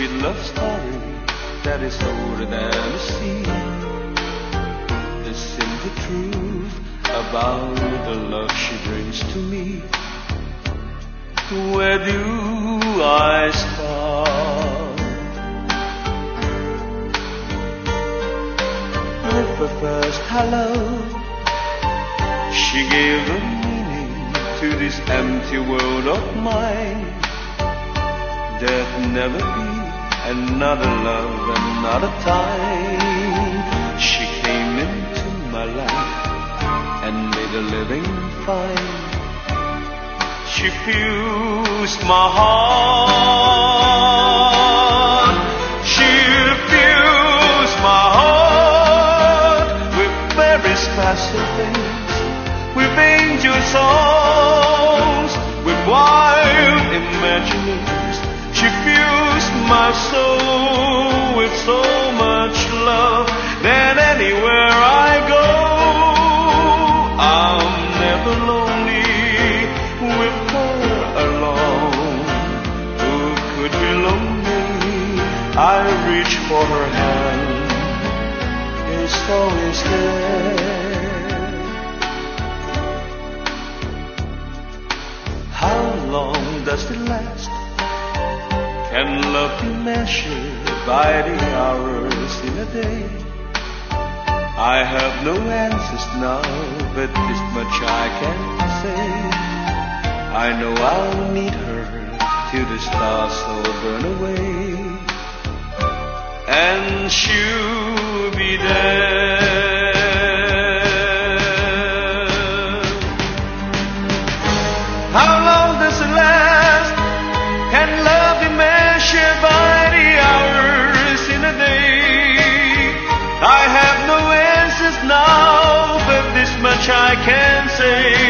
sweet love story that is older than the sea. This is the truth about the love she brings to me. Where do I start? With the first hello, she gave a meaning to this empty world of mine. There'd never be another love, another time. She came into my life and made a living fine. She fused my heart. She fused my heart with very special things, with angel songs, with wild imaginings. She fused my soul with so much love that anywhere I go, I'm never lonely with her alone. Who could be lonely? I reach for her hand, it's always there. How long does it last? Can love be measured by the hours in a day? I have no answers now, but this much I can say. I know I'll meet her till the stars all burn away, and she'll be there. How long does it last? Can love be measured by the hours in a day? I have no answers now, but this much I can say.